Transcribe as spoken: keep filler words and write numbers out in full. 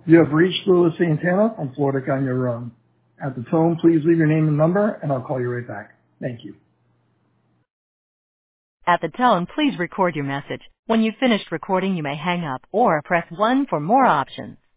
You have reached Louis Santana from Florida on your own. At the tone, please leave your name and number, and I'll call you right back. Thank you. At the tone, please record your message. When you've finished recording, you may hang up or press one for more options.